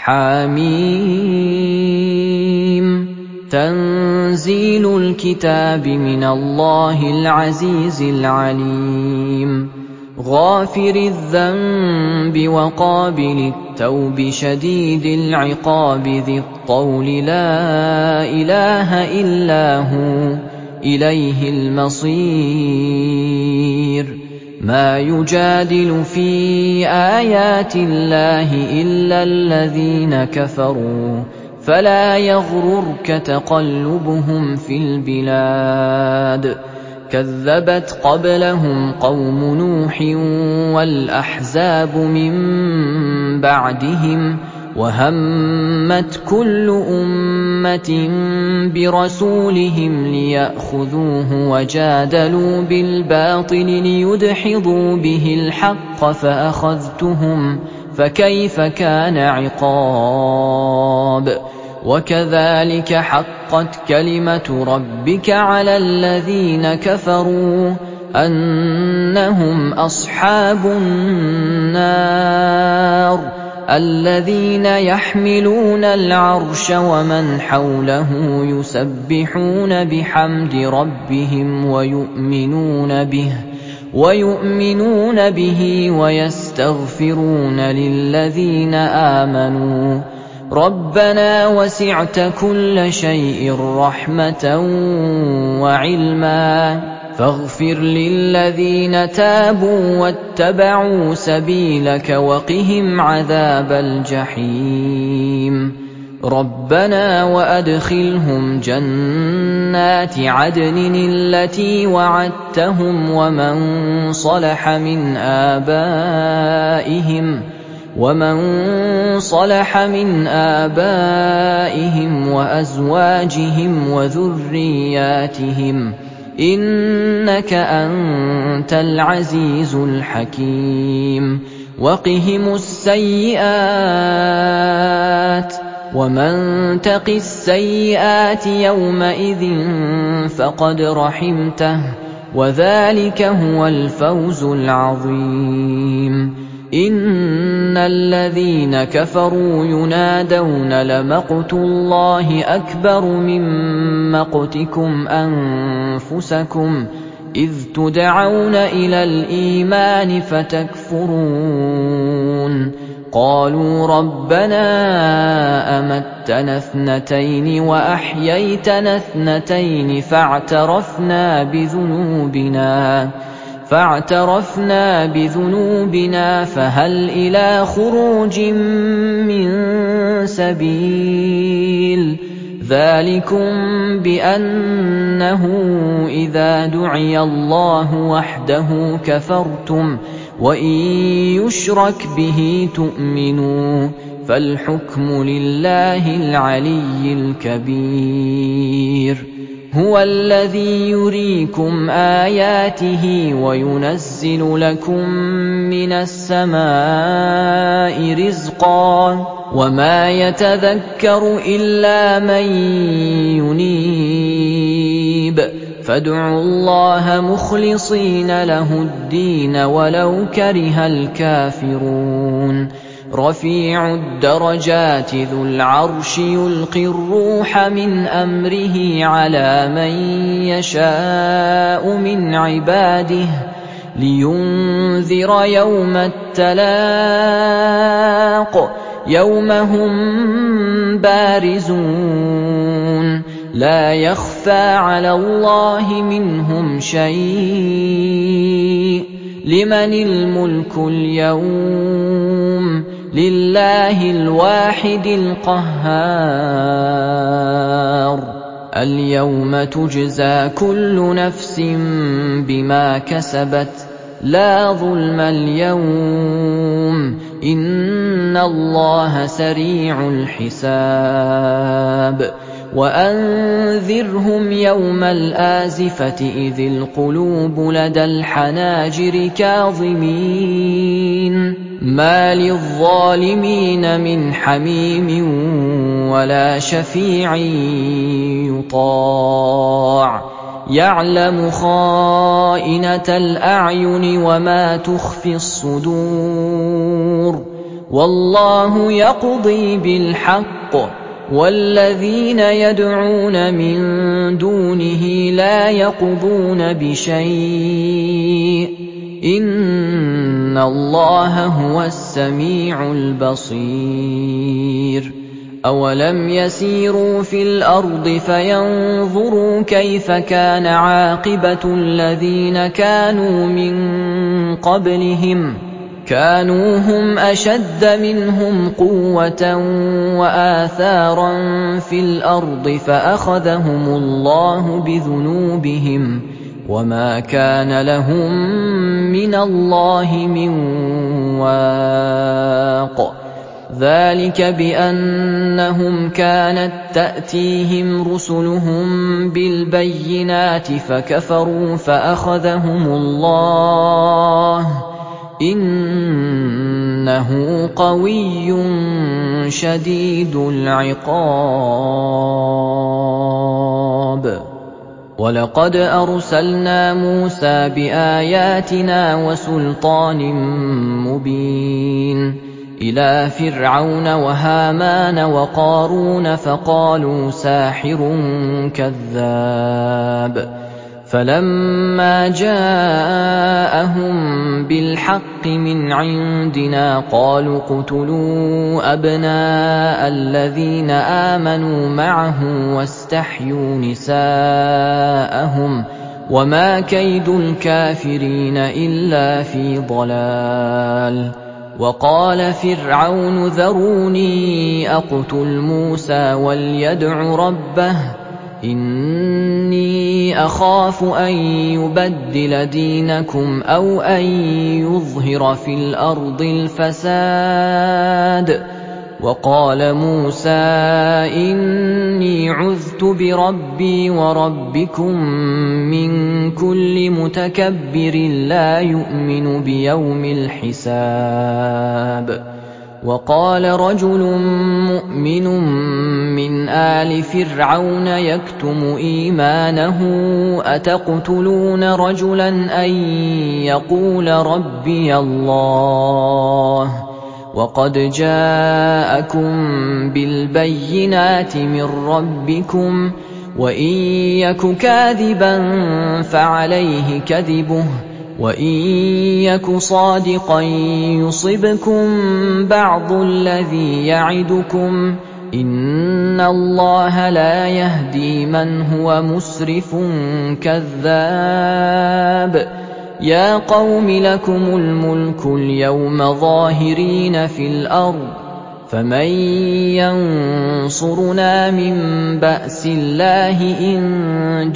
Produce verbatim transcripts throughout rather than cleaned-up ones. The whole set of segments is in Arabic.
حم تنزيل الكتاب من الله العزيز العليم غافر الذنب وقابل التوب شديد العقاب ذي الطول لا إله إلا هو إليه المصير ما يجادل في آيات الله إلا الذين كفروا فلا يغررك تقلبهم في البلاد كذبت قبلهم قوم نوح والأحزاب من بعدهم وهمت كل أمة برسولهم ليأخذوه وجادلوا بالباطل ليدحضوا به الحق فأخذتهم فكيف كان عقاب وكذلك حقت كلمة ربك على الذين كفروا أنهم أصحاب النار الذين يحملون العرش ومن حوله يسبحون بحمد ربهم ويؤمنون به ويؤمنون به ويستغفرون للذين آمنوا ربنا وسعت كل شيء رحمة وعلما فاغفر للذين تابوا واتبعوا سبيلك وقهم عذاب الجحيم ربنا وأدخلهم جنات عدن التي وعدتهم ومن صلح من آبائهم ومن صلح من آبائهم وأزواجهم وذرياتهم إنك أنت العزيز الحكيم وقهم السيئات ومن تق السيئات يومئذ فقد رحمته وذلك هو الفوز العظيم إن الذين كفروا ينادون لمقت الله أكبر من مقتكم أنفسكم إذ تدعون إلى الإيمان فتكفرون قالوا ربنا أمتنا اثنتين وأحييتنا اثنتين فاعترفنا بذنوبنا فاعترفنا بذنوبنا فهل إلى خروج من سبيل ذلكم بأنه إذا دعي الله وحده كفرتم وإن يشرك به تؤمنوا فالحكم لله العلي الكبير هو الذي يريكم آياته وينزل لكم من السماء رزقا وما يتذكر إلا من ينيب فادعوا الله مخلصين له الدين ولو كره الكافرون رفيع الدرجات ذو العرش يلقي الروح من أمره على من يشاء من عباده لينذر يوم التلاق يوم هم بارزون لا يخفى على الله منهم شيء لمن الملك اليوم لله الواحد القهار اليوم تجزى كل نفس بما كسبت لا ظلم اليوم إن الله سريع الحساب وأنذرهم يوم الآزفة إذ القلوب لدى الحناجر كاظمين ما للظالمين من حميم ولا شفيع يطاع يعلم خائنة الأعين وما تخفي الصدور وَاللَّهُ يَقْضِي بِالْحَقِّ وَالَّذِينَ يَدْعُونَ مِن دُونِهِ لَا يَقْضُونَ بِشَيْءٍ ۗ إِنَّ اللَّهَ هُوَ السَّمِيعُ الْبَصِيرُ أَوَلَمْ يَسِيرُوا فِي الْأَرْضِ فَيَنظُرُوا كَيْفَ كَانَ عَاقِبَةُ الَّذِينَ كَانُوا مِن قَبْلِهِمْ ۚ كَانُوا هُمْ أَشَدَّ مِنْهُمْ قُوَّةً وَآثَارًا فِي الْأَرْضِ فَأَخَذَهُمُ اللَّهُ بِذُنُوبِهِمْ ۗ وَمَا كَانَ لَهُم مِّنَ اللَّهِ مِن وَاقٍ. ذَلِكَ بِأَنَّهُمْ كَانَت تَّأْتِيهِمْ رُسُلُهُم بِالْبَيِّنَاتِ فَكَفَرُوا فَأَخَذَهُمُ اللَّهُ ۚ إِنَّهُ قَوِيٌّ شَدِيدُ الْعِقَابِ. وَلَقَدْ أَرْسَلْنَا مُوسَىٰ بِآيَاتِنَا وَسُلْطَانٍ مُّبِينٍ إِلَىٰ فِرْعَوْنَ وَهَامَانَ وَقَارُونَ فَقَالُوا سَاحِرٌ كَذَّابٌ. فَلَمَّا جَاءَهُم بِالْحَقِّ مِنْ عِندِنَا قَالُوا اقْتُلُوا أَبْنَاءَ الَّذِينَ آمَنُوا مَعَهُ وَاسْتَحْيُوا نِسَاءَهُمْ ۚ وَمَا كَيْدُ الْكَافِرِينَ إِلَّا فِي ضَلَالٍ. وَقَالَ فِرْعَوْنُ ذَرُونِي أَقْتُلْ مُوسَىٰ وَلْيَدْعُ رَبَّهُ إِنِّي أَخَافُ أَن يُبَدِّلَ دِينَكُمْ أَوْ أَن يُظْهِرَ فِي الْأَرْضِ الْفَسَادَ. وَقَالَ مُوسَىٰ إِنِّي عُذْتُ بِرَبِّي وَرَبِّكُم مِّن كُلِّ مُتَكَبِّرٍ لَّا يُؤْمِنُ بِيَوْمِ الْحِسَابِ. وَقَالَ رَجُلٌ مُّؤْمِنٌ مِّنْ آلِ فِرْعَوْنَ يَكْتُمُ إِيمَانَهُ أَتَقْتُلُونَ رَجُلًا أَن يَقُولَ رَبِّيَ اللَّهُ وَقَدْ جَاءَكُم بِالْبَيِّنَاتِ مِن رَّبِّكُمْ ۖ وَإِن يَكُ كَاذِبًا فَعَلَيْهِ كَذِبُهُ وَإِن يَكُ صَادِقًا يُصِبْكُم بَعْضُ الَّذِي يَعِدُكُمْ ۖ إِنَّ اللَّهَ لَا يَهْدِي مَنْ هُوَ مُسْرِفٌ كَذَّابٌ. يَا قَوْمِ لَكُمُ الْمُلْكُ الْيَوْمَ ظَاهِرِينَ فِي الْأَرْضِ فَمَن يَنصُرُنَا مِن بَأْسِ اللَّهِ إِن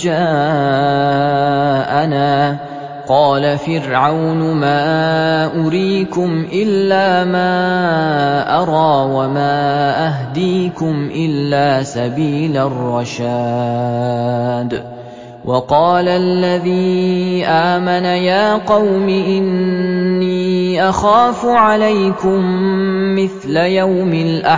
جَاءَنَا. قَالَ فِرْعَوْنُ مَا أُرِيكُمْ إِلَّا مَا أَرَىٰ وَمَا أَهْدِيكُمْ إِلَّا سَبِيلَ الرَّشَادِ. وَقَالَ الَّذِي آمَنَ يَا قَوْمِ إِنِّي أَخَافُ عَلَيْكُم مِّثْلَ يَوْمِ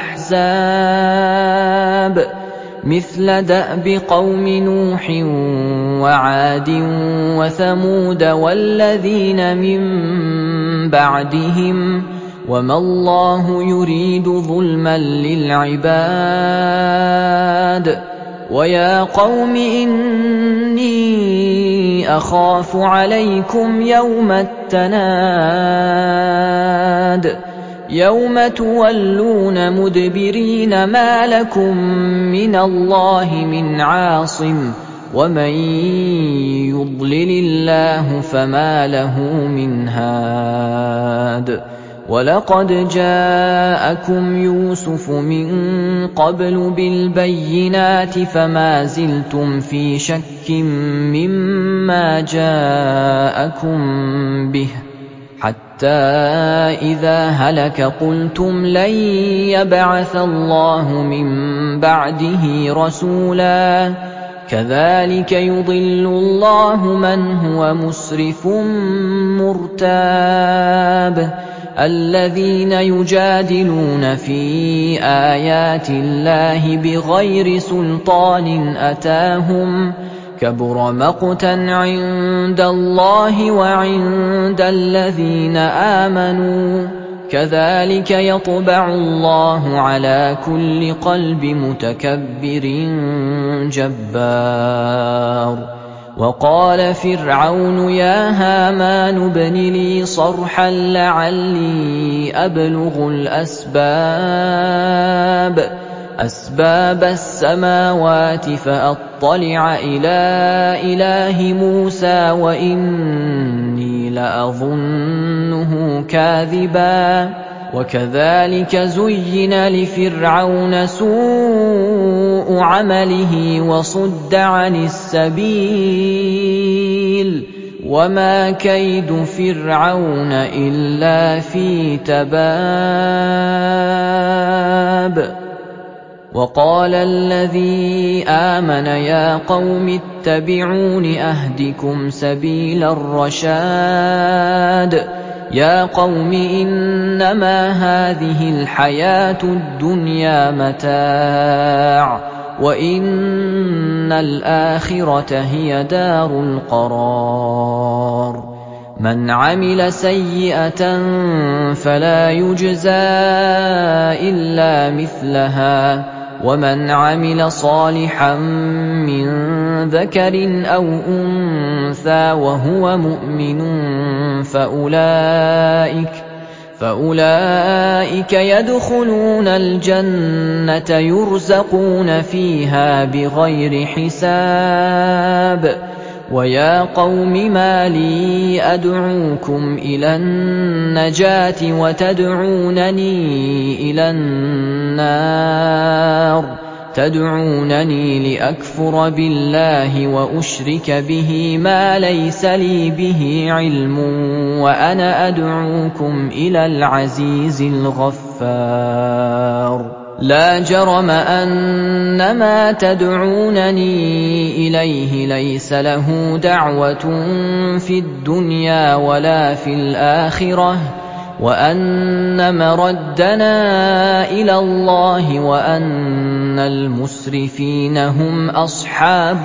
الْأَحْزَابِ مِثْلَ دَأْبِ قَوْمِ نُوحٍ وَعَادٍ وَثَمُودَ وَالَّذِينَ مِن بَعْدِهِمْ ۚ وَمَا اللَّهُ يُرِيدُ ظُلْمًا لِّلْعِبَادِ. وَيَا قَوْمِ إِنِّي أَخَافُ عَلَيْكُمْ يَوْمَ التَّنَادِ يَوْمَ تُوَلُّونَ مُدْبِرِينَ مَا لَكُم مِّنَ اللَّهِ مِنْ عَاصِمٍ ۗ وَمَن يُضْلِلِ اللَّهُ فَمَا لَهُ مِنْ هَادٍ. وَلَقَدْ جَاءَكُمْ يُوسُفُ مِن قَبْلُ بِالْبَيِّنَاتِ فَمَا زِلْتُمْ فِي شَكٍّ مِّمَّا جَاءَكُم بِهِ حَتَّىٰ إِذَا هَلَكَ قُلْتُمْ لَن يَبْعَثَ اللَّهُ مِن بَعْدِهِ رَسُولًا ۚ كَذَٰلِكَ يُضِلُّ اللَّهُ مَنْ هُوَ مُسْرِفٌ مُّرْتَابٌ. الَّذِينَ يُجَادِلُونَ فِي آيَاتِ اللَّهِ بِغَيْرِ سُلْطَانٍ أَتَاهُمْ ۖ كَبُرَ مَقْتًا عِندَ اللَّهِ وَعِندَ الَّذِينَ آمَنُوا ۚ كَذَٰلِكَ يَطْبَعُ اللَّهُ عَلَىٰ كُلِّ قَلْبِ مُتَكَبِّرٍ جَبَّارٍ وَقَالَ فِرْعَوْنُ يَا هَامَانُ ابْنِ لِي صَرْحًا لَّعَلِّي أَبْلُغُ الْأَسْبَابَ أَسْبَابَ السَّمَاوَاتِ فَأَطَّلِعَ إِلَىٰ إِلَٰهِ مُوسَىٰ وَإِنِّي لَأَظُنُّهُ كَاذِبًا وَكَذَٰلِكَ زُيِّنَ لِفِرْعَوْنَ سُوءُ عَمَلِهِ وَصُدَّ عَنِ السَّبِيلِ وَمَا كَيْدُ فِرْعَوْنَ إِلَّا فِي تَبَابٍ وَقَالَ الَّذِي آمَنَ يَا قَوْمِ اتَّبِعُونِ أَهْدِكُمْ سَبِيلَ الرَّشَادِ يَا قَوْمِ إِنَّمَا هَٰذِهِ الْحَيَاةُ الدُّنْيَا مَتَاعٌ وَإِنَّ الْآخِرَةَ هِيَ دَارُ الْقَرَارِ مَنْ عَمِلَ سَيِّئَةً فَلَا يُجْزَىٰ إِلَّا مِثْلَهَا وَمَنْ عَمِلَ صَالِحًا مِّن ذَكَرٍ أَوْ أُنثَىٰ وَهُوَ مُؤْمِنٌ فَأُولَٰئِكَ فَأُولَٰئِكَ يَدْخُلُونَ الْجَنَّةَ يُرْزَقُونَ فِيهَا بِغَيْرِ حِسَابٍ وَيَا قَوْمِ مَا لِي أَدْعُوكُمْ إِلَى النَّجَاةِ وَتَدْعُونَنِي إِلَى النَّارِ تَدْعُونَنِي لِأَكْفُرَ بِاللَّهِ وَأُشْرِكَ بِهِ مَا لَيْسَ لِي بِهِ عِلْمٌ وَأَنَا أَدْعُوكُمْ إِلَى الْعَزِيزِ الْغَفَّارِ لَا جَرَمَ أَنَّمَا تَدْعُونَنِي إِلَيْهِ لَيْسَ لَهُ دَعْوَةٌ فِي الدُّنْيَا وَلَا فِي الْآخِرَةِ وَأَنَّ مَرَدَّنَا إِلَى اللَّهِ وَأَنَّ الْمُسْرِفِينَ هُمْ أَصْحَابُ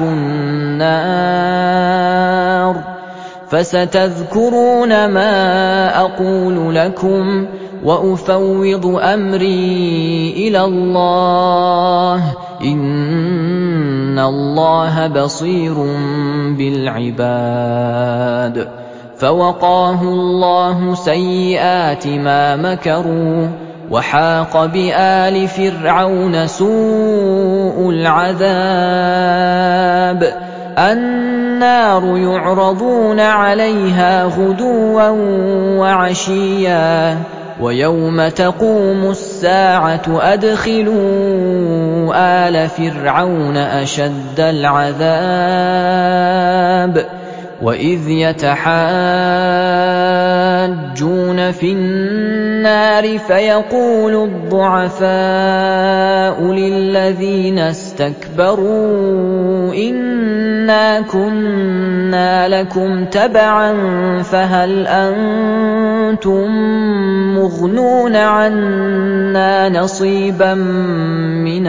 النَّارِ فَسَتَذْكُرُونَ مَا أَقُولُ لَكُمْ وَأُفَوِّضُ أَمْرِي إِلَى اللَّهِ ۚ إِنَّ اللَّهَ بَصِيرٌ بِالْعِبَادِ فَوَقَاهُ اللَّهُ سَيِّئَاتِ مَا مَكَرُوا وَحَاقَ بِآلِ فِرْعَوْنَ سُوءُ الْعَذَابِ النَّارُ يُعْرَضُونَ عَلَيْهَا غُدُوًّا وَعَشِيًّا وَيَوْمَ تَقُومُ السَّاعَةُ أَدْخِلُوا آلَ فِرْعَوْنَ أَشَدَّ الْعَذَابِ وَإِذْ يَتَحَاجُّونَ فِي النَّارِ فَيَقُولُ الضُّعَفَاءُ لِلَّذِينَ اسْتَكْبَرُوا إِنَّا كُنَّا لَكُمْ تَبَعًا فَهَلْ أَنتُم مُّغْنُونَ عَنَّا نَصِيبًا مِّنَ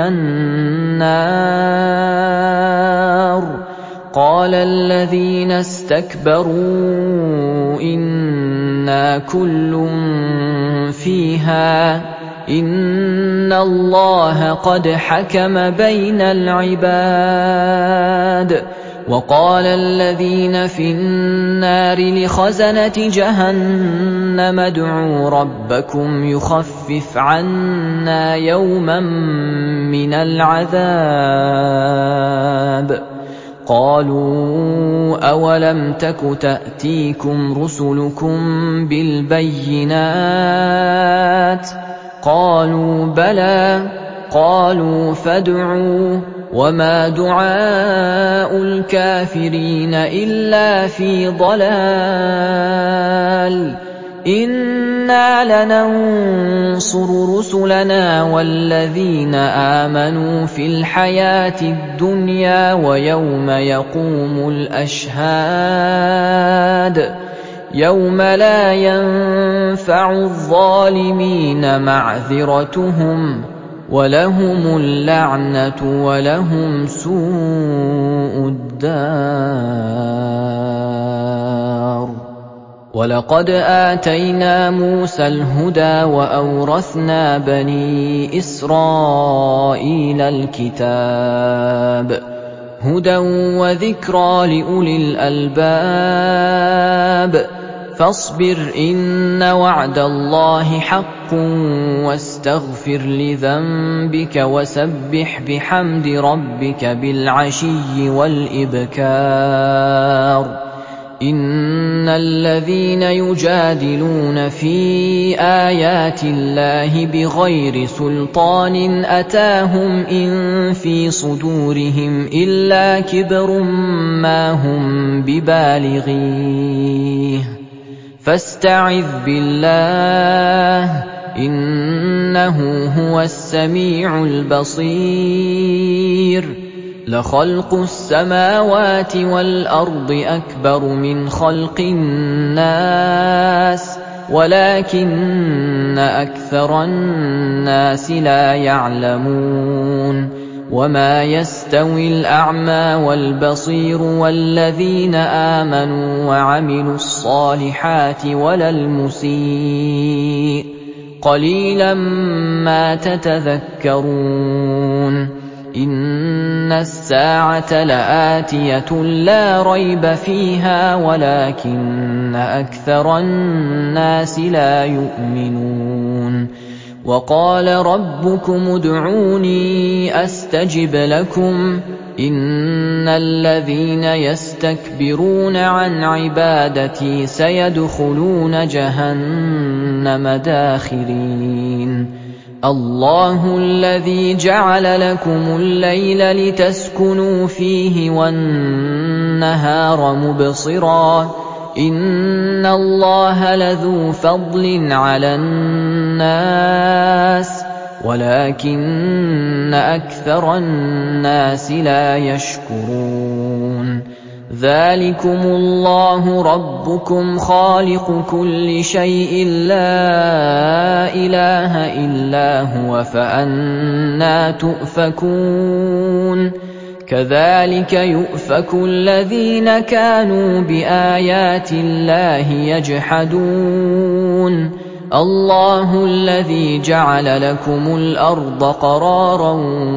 النَّارِ قَالَ الَّذِينَ اسْتَكْبَرُوا إِنَّا كُلٌّ فِيهَا إِنَّ اللَّهَ قَدْ حَكَمَ بَيْنَ الْعِبَادِ وَقَالَ الَّذِينَ فِي النَّارِ لِخَزَنَةِ جَهَنَّمَ ادْعُوا رَبَّكُمْ يُخَفِّفْ عَنَّا يَوْمًا مِّنَ الْعَذَابِ قَالُوا أَوَلَمْ تَكُ تَأْتِيكُمْ رُسُلُكُم بِالْبَيِّنَاتِ قَالُوا بَلَىٰ قَالُوا فَادْعُوا وَمَا دُعَاءُ الْكَافِرِينَ إِلَّا فِي ضَلَالٍ إِنَّا لَنَنصُرُ رُسُلَنَا وَالَّذِينَ آمَنُوا فِي الْحَيَاةِ الدُّنْيَا وَيَوْمَ يَقُومُ الْأَشْهَادُ يَوْمَ لَا يَنفَعُ الظَّالِمِينَ مَعْذِرَتُهُمْ وَلَهُمُ اللَّعْنَةُ وَلَهُمْ سُوءُ الدَّارِ وَلَقَدْ آتَيْنَا مُوسَى الْهُدَىٰ وَأَوْرَثْنَا بَنِي إِسْرَائِيلَ الْكِتَابَ هُدًى وَذِكْرَىٰ لِأُولِي الْأَلْبَابِ فاصبر إن وعد الله حق واستغفر لذنبك وسبح بحمد ربك بالعشي والإبكار إن الذين يجادلون في آيات الله بغير سلطان أتاهم إن في صدورهم إلا كبر ما هم ببالغيه فاستعذ بالله إنه هو السميع البصير لخلق السماوات والأرض أكبر من خلق الناس ولكن أكثر الناس لا يعلمون وما يستوي الأعمى والبصير والذين آمنوا وعملوا الصالحات ولا المسيء قليلا ما تتذكرون إن الساعة لآتية لا ريب فيها ولكن أكثر الناس لا يؤمنون وقال ربكم ادعوني أستجب لكم إن الذين يستكبرون عن عبادتي سيدخلون جهنم داخرين الله الذي جعل لكم الليل لتسكنوا فيه والنهار مبصرا إن الله لذو فضل على الناس ولكن أكثر الناس لا يشكرون ذلكم الله ربكم خالق كل شيء لا إله إلا هو فأنى تؤفكون كذلك يؤفك الذين كانوا بآيات الله يجحدون الله الذي جعل لكم الأرض قرارا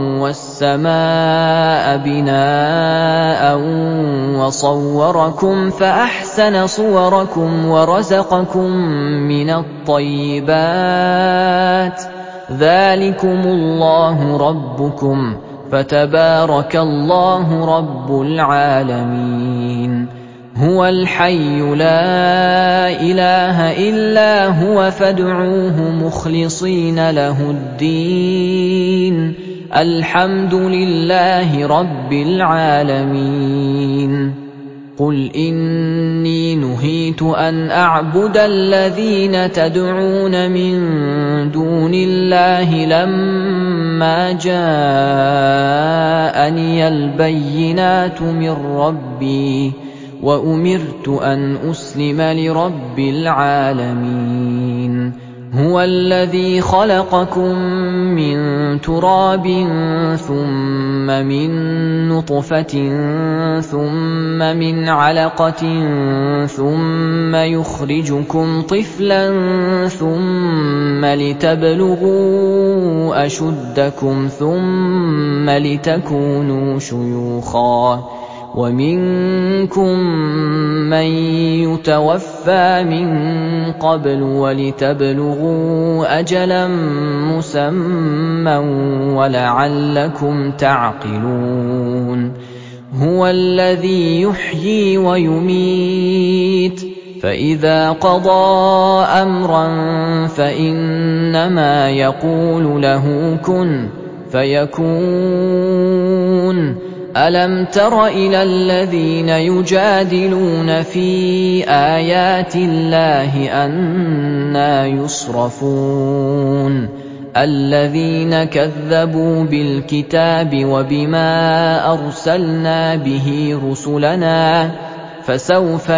والسماء بناء وصوركم فأحسن صوركم ورزقكم من الطيبات ذلكم الله ربكم فتبارك الله رب العالمين هو الحي لا إله إلا هو فادعوه مخلصين له الدين الحمد لله رب العالمين قل إني نهيت أن أعبد الذين تدعون من دون الله لما جاءني البينات من ربي وأمرت أن أسلم لرب العالمين هو الذي خلقكم من تراب ثم من نطفة ثم من علقة ثم يخرجكم طفلا ثم لتبلغوا أشدكم ثم لتكونوا شيوخا ومنكم من يتوفى من قبل ولتبلغوا أجلا مسمى ولعلكم تعقلون هو الذي يحيي ويميت فإذا قضى أمرا فإنما يقول له كن فيكون ألم تر إلى الذين يجادلون في آيات الله أنى يصرفون الذين كذبوا بالكتاب وبما أرسلنا به رسلنا فسوف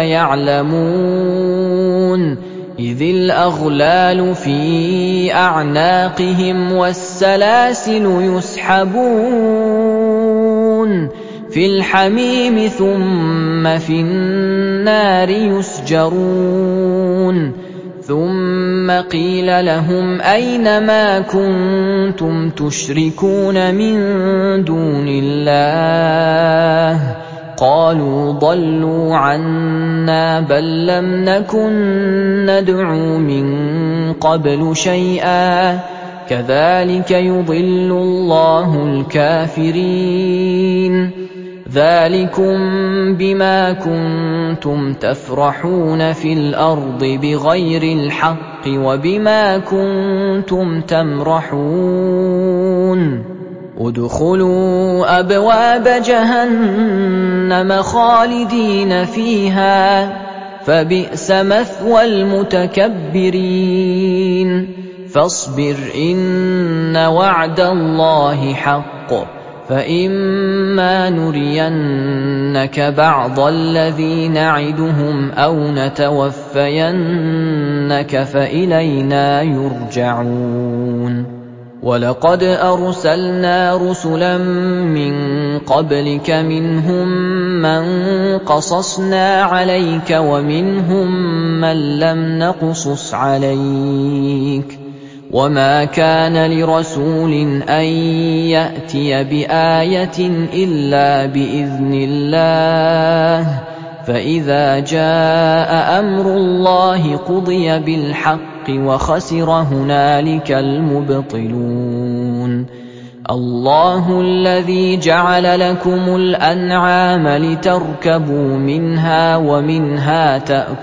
يعلمون إذ الأغلال في أعناقهم والسلاسل يسحبون فِي الْحَمِيمِ ثُمَّ فِي النَّارِ يُسْجَرُونَ ثُمَّ قِيلَ لَهُمْ أَيْنَ مَا كُنتُمْ تُشْرِكُونَ مِن دُونِ اللَّهِ قَالُوا ضَلُّوا عَنَّا بَل لَّمْ نَكُن نَّدْعُو مِن قَبْلُ شَيْئًا كَذَلِكَ يُضِلُّ اللَّهُ الْكَافِرِينَ ذَلِكُم بِمَا كُنتُمْ تَفْرَحُونَ فِي الْأَرْضِ بِغَيْرِ الْحَقِّ وَبِمَا كُنتُمْ تَمْرَحُونَ ادْخُلُوا أَبْوَابَ جَهَنَّمَ خَالِدِينَ فِيهَا فَبِئْسَ مَثْوَى الْمُتَكَبِّرِينَ فَاصْبِرْ إِنَّ وَعْدَ اللَّهِ حَقٌّ فَإِمَّا نُرِيَنَّكَ بَعْضَ الَّذِي نَعِدُهُمْ أَوْ نَتَوَفَّيَنَّكَ فَإِلَيْنَا يُرْجَعُونَ وَلَقَدْ أَرْسَلْنَا رُسُلًا مِّن قَبْلِكَ مِنْهُم مَّن قَصَصْنَا عَلَيْكَ وَمِنْهُم مَّن لَّمْ نَقْصُصْ عَلَيْكَ وَمَا كَانَ لِرَسُولٍ أَن يَأْتِيَ بِآيَةٍ إِلَّا بِإِذْنِ اللَّهِ فَإِذَا جَاءَ أَمْرُ اللَّهِ قُضِيَ بِالْحَقِّ وَخَسِرَ هُنَالِكَ الْمُبْطِلُونَ اللَّهُ الَّذِي جَعَلَ لَكُمُ الْأَنْعَامَ لِتَرْكَبُوا مِنْهَا وَمِنْهَا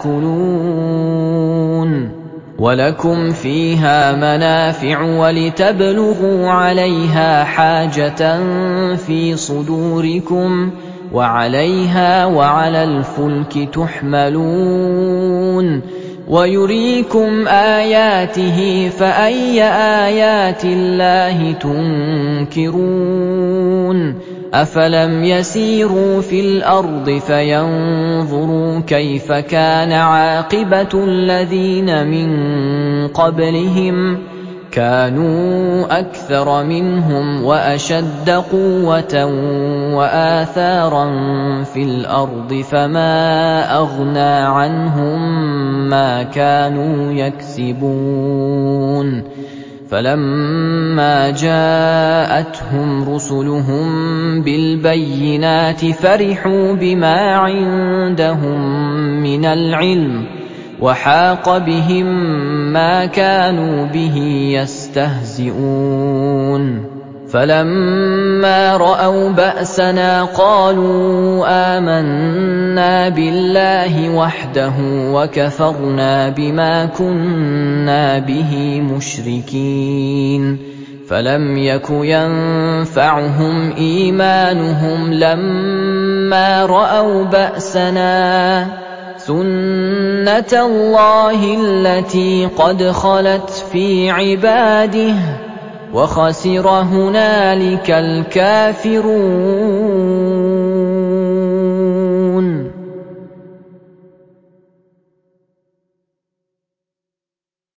تَأْكُلُونَ وَلَكُمْ فِيهَا مَنَافِعُ وَلِتَبْلُغُوا عَلَيْهَا حَاجَةً فِي صُدُورِكُمْ وَعَلَيْهَا وَعَلَى الْفُلْكِ تُحْمَلُونَ وَيُرِيكُمْ آيَاتِهِ فَأَيَّ آيَاتِ اللَّهِ تُنكِرُونَ أَفَلَمْ يَسِيرُوا فِي الْأَرْضِ فَيَنظُرُوا كَيْفَ كَانَ عَاقِبَةُ الَّذِينَ مِن قَبْلِهِمْ كَانُوا أَكْثَرَ مِنْهُمْ وَأَشَدَّ قُوَّةً وَآثَارًا فِي الْأَرْضِ فَمَا أَغْنَىٰ عَنْهُم مَّا كَانُوا يَكْسِبُونَ فَلَمَّا جَاءَتْهُمْ رُسُلُهُم بِالْبَيِّنَاتِ فَرِحُوا بِمَا عِندَهُم مِّنَ الْعِلْمِ وَحَاقَ بِهِم مَّا كَانُوا بِهِ يَسْتَهْزِئُونَ فَلَمَّا رَأَوْا بَأْسَنَا قَالُوا آمَنَّا بِاللَّهِ وَحْدَهُ وَكَفَرْنَا بِمَا كُنَّا بِهِ مُشْرِكِينَ فَلَمْ يَكُ يَنفَعُهُمْ إِيمَانُهُمْ لَمَّا رَأَوْا بَأْسَنَا سُنَّتَ اللَّهِ الَّتِي قَدْ خَلَتْ فِي عِبَادِهِ ۖ وَخَسِرَ هُنَالِكَ الْكَافِرُونَ